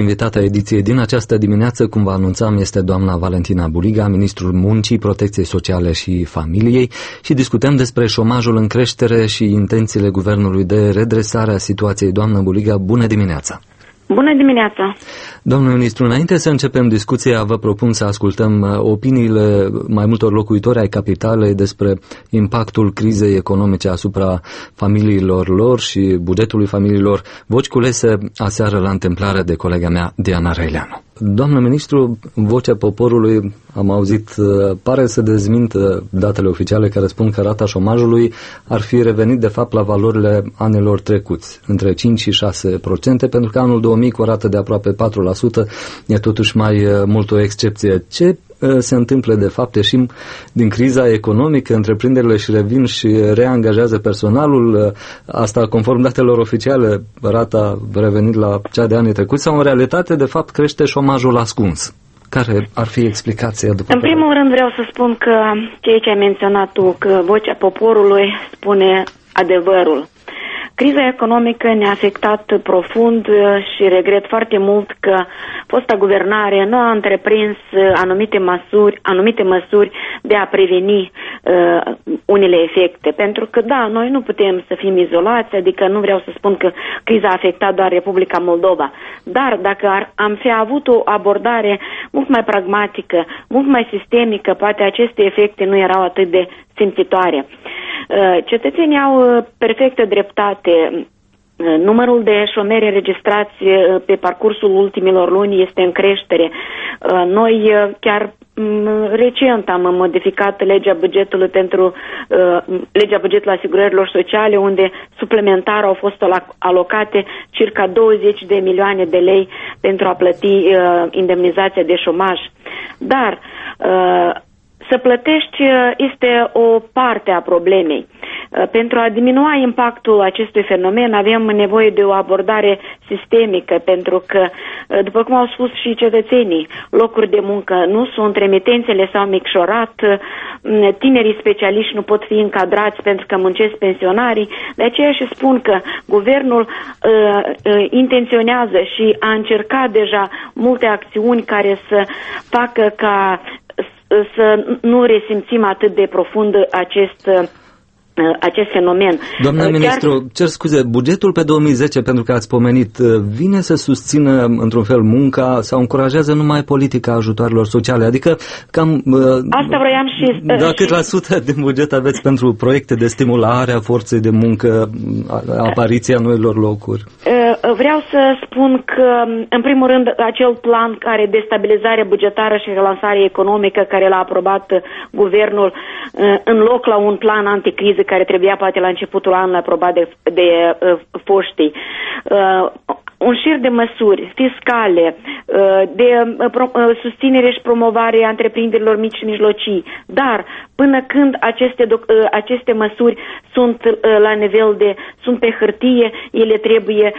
invitată a ediției din această dimineață, cum vă anunțam, este doamna Valentina Buliga, ministrul Muncii, Protecției Sociale și Familiei, și discutăm despre șomajul în creștere și intențiile guvernului de redresare a situației. Doamnă Buliga, bună dimineața! Bună dimineața! Domnul ministru, înainte să începem discuția, vă propun să ascultăm opiniile mai multor locuitori ai capitalei despre impactul crizei economice asupra familiilor lor și bugetului familiilor, voci culese aseară la întâmplare de colega mea, Diana Răileanu. Doamnă ministru, vocea poporului, am auzit, pare să dezmintă datele oficiale care spun că rata șomajului ar fi revenit de fapt la valorile anilor trecuți, între 5 și 6%, pentru că anul 2000 cu o rată de aproape 4% e totuși mai mult o excepție. Ce se întâmplă de fapt? Ieșim din criza economică, întreprinderile și revin și reangajează personalul, asta conform datelor oficiale, rata revenit la cea de anii trecuți, sau în realitate de fapt crește șomajul ascuns? Care ar fi explicația după În primul rând vreau să spun că ceea ce ai menționat tu, că vocea poporului spune adevărul. Criza economică ne-a afectat profund și regret foarte mult că fosta guvernare nu a întreprins anumite măsuri de a preveni unele efecte. Pentru că, da, noi nu putem să fim izolați, adică nu vreau să spun că criza a afectat doar Republica Moldova. Dar dacă am fi avut o abordare mult mai pragmatică, mult mai sistemică, poate aceste efecte nu erau atât de simțitoare. Cetățenii au perfectă dreptate. Numărul de șomeri înregistrați pe parcursul ultimilor luni este în creștere. Noi chiar recent am modificat legea bugetului legea bugetului asigurărilor sociale, unde suplimentar au fost alocate circa 20 de milioane de lei pentru a plăti indemnizația de șomaj. Dar să plătești este o parte a problemei. Pentru a diminua impactul acestui fenomen avem nevoie de o abordare sistemică, pentru că, după cum au spus și cetățenii, locuri de muncă nu sunt, remitențele s-au micșorat, tinerii specialiști nu pot fi încadrați pentru că muncesc pensionarii. De aceea și spun că guvernul intenționează și a încercat deja multe acțiuni care să facă ca să nu resimțim atât de profund acest fenomen. Doamna ministru, cer scuze, bugetul pe 2010, pentru că ați pomenit, vine să susțină într-un fel munca sau încurajează numai politica ajutoarelor sociale? Adică cam asta vroiam și cât la sută din buget aveți pentru proiecte de stimulare a forței de muncă, apariția noilor locuri? Vreau să spun că, în primul rând, acel plan care de stabilizare bugetară și relansare economică care l-a aprobat guvernul, în loc la un plan anticriză care trebuia poate la începutul anului aprobat de foștii. Un șir de măsuri fiscale, de susținere și promovare a întreprinderilor mici și mijlocii, dar până când aceste măsuri sunt la nivel sunt pe hârtie, ele trebuie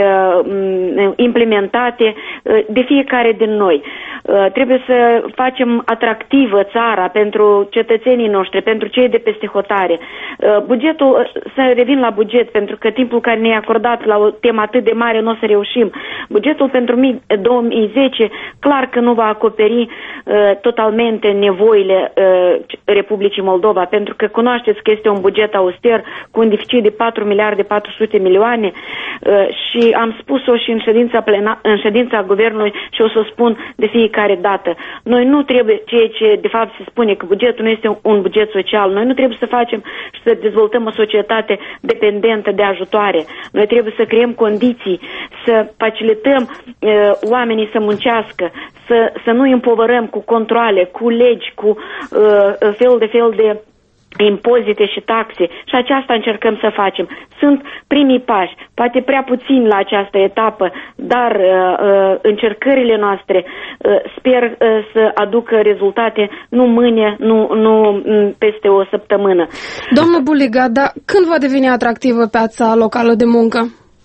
implementate de fiecare din noi. Trebuie să facem atractivă țara pentru cetățenii noștri, pentru cei de peste hotare. Bugetul, să revin la buget, pentru că timpul care ne-e acordat la o temă atât de mare nu o să reușim. Bugetul pentru 2010 clar că nu va acoperi totalmente nevoile Republicii Moldova, pentru că cunoașteți că este un buget auster cu un deficit de 4 miliarde 400 milioane și am spus-o și în ședința guvernului și o să o spun de fiecare dată. Noi nu trebuie, ceea ce de fapt se spune că bugetul nu este un buget social, noi nu trebuie să facem și să dezvoltăm o societate dependentă de ajutoare. Noi trebuie să creăm condiții, să facilităm oamenii să muncească, să nu împovărăm cu controale, cu legi, cu fel de impozite și taxe, și aceasta încercăm să facem. Sunt primii pași, poate prea puțin la această etapă, dar încercările noastre sper să aducă rezultate nu mâine, nu peste o săptămână. Domnul Buliga, dar când va deveni atractivă piața locală de muncă?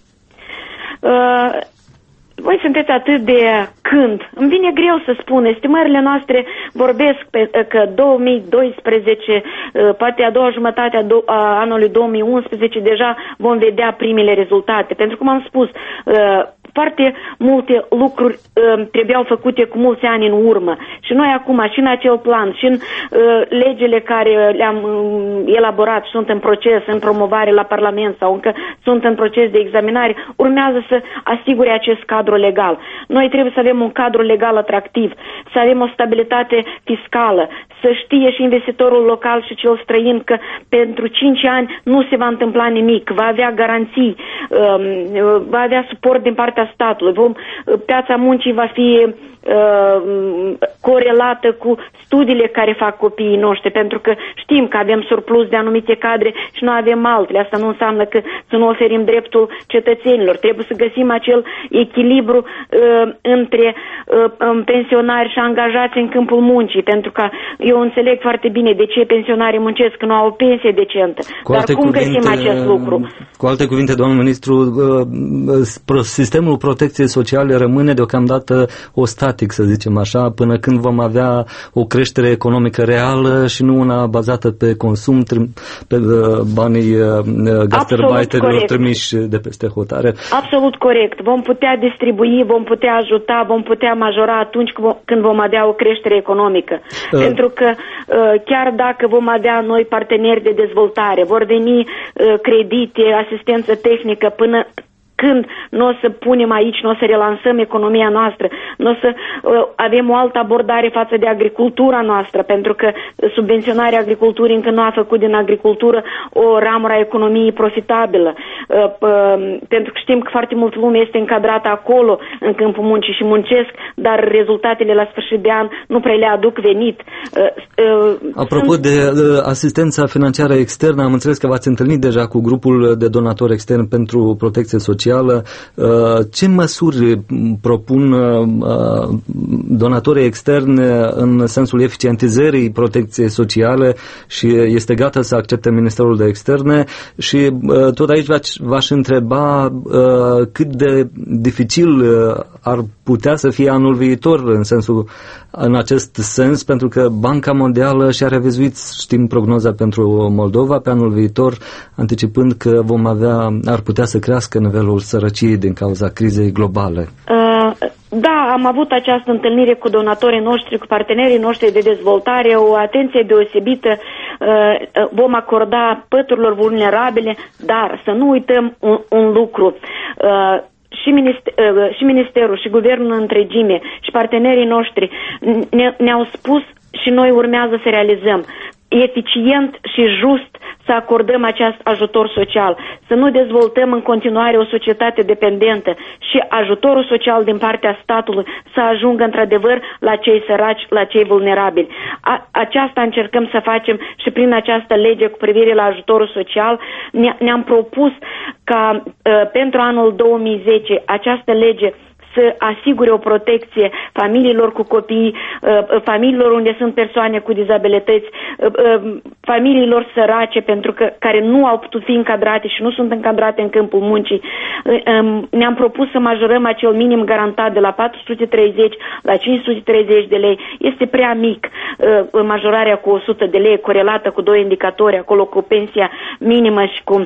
Voi sunteți atât de când? Îmi vine greu să spun. Estimările noastre vorbesc că 2012, poate a doua jumătate a anului 2011, deja vom vedea primele rezultate. Pentru cum am spus, foarte multe lucruri trebuiau făcute cu mulți ani în urmă. Și noi acum, și în acel plan, și în legile care le-am elaborat, sunt în proces, în promovare la Parlament sau încă sunt în proces de examinare, urmează să asigure acest cadru legal. Noi trebuie să avem un cadru legal atractiv, să avem o stabilitate fiscală, să știe și investitorul local și cel străin că pentru 5 ani nu se va întâmpla nimic, va avea garanții, va avea suport din partea statului, piața muncii va fi corelată cu studiile care fac copiii noștri, pentru că știm că avem surplus de anumite cadre și nu avem altele. Asta nu înseamnă că să nu oferim dreptul cetățenilor. Trebuie să găsim acel echilibru între pensionari și angajați în câmpul muncii, pentru că eu înțeleg foarte bine de ce pensionarii muncesc, că nu au o pensie decentă. Dar cum găsim acest lucru? Cu alte cuvinte, domnul ministru, sistemul protecției sociale rămâne deocamdată static, să zicem așa, până când vom avea o creștere economică reală și nu una bazată pe consum, pe banii gastarbeiterilor trimiși de peste hotare. Absolut corect. Vom putea distribui, vom putea ajuta, vom putea majora atunci când vom avea o creștere economică. Pentru că chiar dacă vom avea noi parteneri de dezvoltare, vor veni credite, asistență tehnică până când nu o să punem aici, nu o să relansăm economia noastră, nu o să avem o altă abordare față de agricultura noastră, pentru că subvenționarea agriculturii încă nu a făcut din agricultură o ramură a economiei profitabilă. Pentru că știm că foarte multă lume este încadrată acolo, în câmpul muncii și muncesc, dar rezultatele la sfârșit de an nu prea le aduc venit. Apropo de asistența financiară externă, am înțeles că v-ați întâlnit deja cu grupul de donatori externi pentru protecție socială. Ce măsuri propun donatorii externi în sensul eficientizării protecției sociale și este gata să accepte Ministerul de Externe? Și tot aici v-aș întreba cât de dificil ar putea să fie anul viitor în acest sens, pentru că Banca Mondială și-a revizuit, știm, prognoza pentru Moldova pe anul viitor, anticipând că ar putea să crească nivelul sărăciei din cauza crizei globale. Da, am avut această întâlnire cu donatorii noștri, cu partenerii noștri de dezvoltare, o atenție deosebită vom acorda păturilor vulnerabile, dar să nu uităm un lucru. Și Ministerul și Guvernul în întregime și partenerii noștri ne-au spus și noi urmează să realizăm eficient și just să acordăm acest ajutor social, să nu dezvoltăm în continuare o societate dependentă și ajutorul social din partea statului să ajungă într-adevăr la cei săraci, la cei vulnerabili. Aceasta încercăm să facem și prin această lege cu privire la ajutorul social. Ne-am propus ca pentru anul 2010 această lege să asigure o protecție familiilor cu copii, familiilor unde sunt persoane cu dizabilități, familiilor sărace care nu au putut fi încadrate și nu sunt încadrate în câmpul muncii. Ne-am propus să majorăm acel minim garantat de la 430 la 530 de lei. Este prea mic majorarea cu 100 de lei, corelată cu 2 indicatori, acolo cu pensia minimă și cu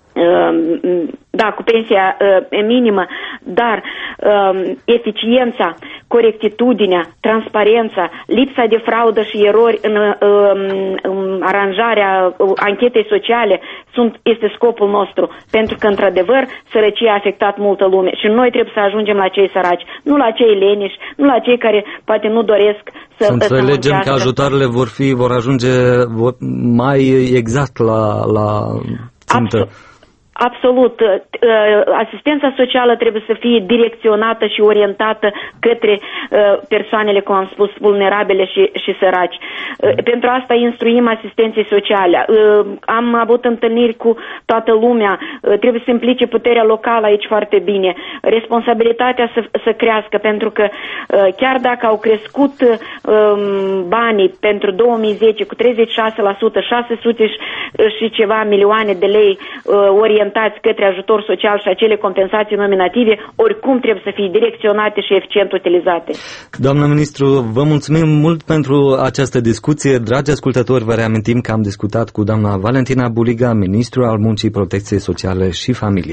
cu pensia minimă, dar eficiența, corectitudinea, transparența, lipsa de fraudă și erori în aranjarea anchetei sociale este scopul nostru, pentru că într-adevăr sărăcia a afectat multă lume și noi trebuie să ajungem la cei săraci, nu la cei leniși, nu la cei care poate nu doresc să înțelegem că ajutoarele vor ajunge mai exact la țintă. Absolut. Asistența socială trebuie să fie direcționată și orientată către persoanele, cum am spus, vulnerabile și săraci. Pentru asta instruim asistenții sociale. Am avut întâlniri cu toată lumea. Trebuie să implice puterea locală aici foarte bine. Responsabilitatea să crească, pentru că chiar dacă au crescut banii pentru 2010 cu 36%, 600 și ceva milioane de lei orientați către ajutor social și acele compensații nominative, oricum trebuie să fie direcționate și eficient utilizate. Doamnă ministru, vă mulțumim mult pentru această discuție. Dragi ascultători, vă reamintim că am discutat cu doamna Valentina Buliga, ministru al Muncii, Protecției Sociale și Familiei.